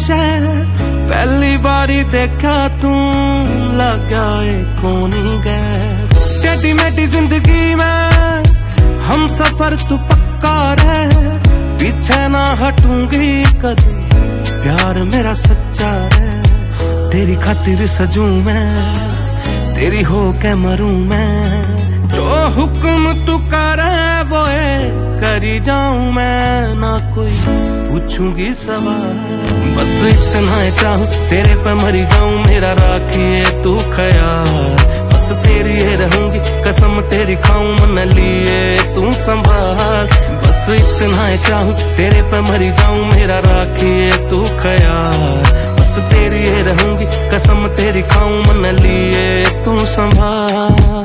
शहर पहली बारी देखा तू लगा कोनी गए। टेढ़ी मेढ़ी जिंदगी में हम सफर तू पक्का रहे, पीछे ना हटूंगी कभी, प्यार मेरा सच्चा रहे। तेरी खातिर सजूं मैं, तेरी हो के मरूं मैं, जो हुक्म तू करे वो करी जाऊं मैं, ना कोई पूछूंगी सवाल। बस इतना चाहूं तेरे पे मरी जाऊं, मेरा राखिए तू ख्याल। बस तेरी है रहूंगी कसम तेरी खाऊं, मन लिए तू संभाल। बस इतना चाहूं तेरे पे मरी जाऊं, मेरा राखिए तू ख्याल। बस तेरी है रहूंगी कसम तेरी खाऊं, मन लिए तू संभाल।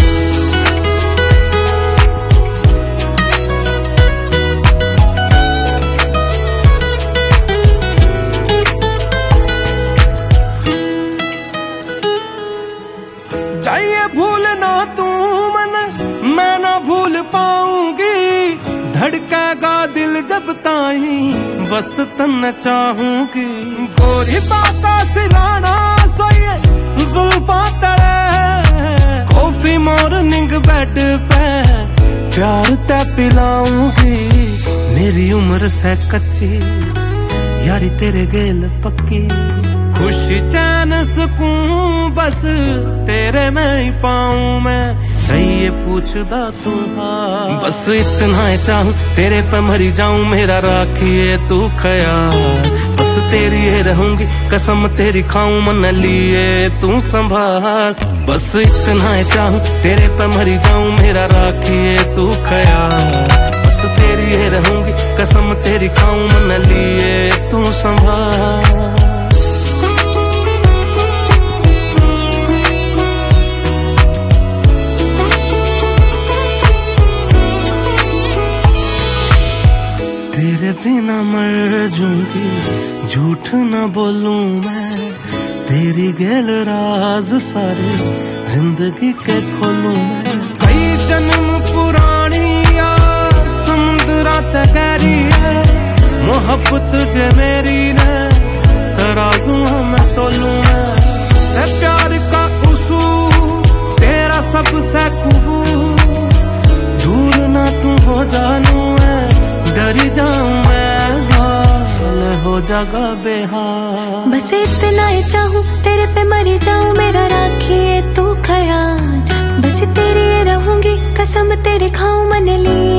जाइए भूलना तू मन, मैं ना भूल पाऊंगी, धड़केगा दिल जब ताई बस तन चाहूंगी। गोरी बाता सिराना सोइए जुल्फा तड़े, कॉफी मॉर्निंग बेड पे प्यार ते पिलाऊंगी। मेरी उम्र से कच्ची यारी तेरे गेल पक्की, खुशी चैन सुकून बस तेरे में ही पाऊं मैं, ये पूछदा तू हाँ। बस इतना चाहूं तेरे पे मरी जाऊं, मेरा राखिए तू ख्याल। बस तेरी है रहूंगी कसम तेरी खाऊं, मन लिए तू संभाल। बस इतना चाहूं तेरे पे मरी जाऊं, मेरा राखिए तू ख्याल। बस तेरी है रहूंगी कसम तेरी खाऊं, मन लिए तू संभाल। तेरे बिना मर जूंगी, झूठ न बोलूं मैं, तेरी गैल राज सारे जिंदगी के खोलूं मैं। कई जन्म पुरानी यार समुद्रा ते गहरी है, मोहब्बत जे मेरी ने तराजू मैं तोलूं मैं। प्यार का उसूल तेरा सबसे कबूल, दूर ना तू हो जानू है, डरी जाऊं मैं हाल हो जागा बेहाल। बस इतना ही चाहूं तेरे पे मरी जाऊं, मेरा राखिए तू ख्याल। बस तेरी रहूंगी कसम तेरे खाऊं, मन लिए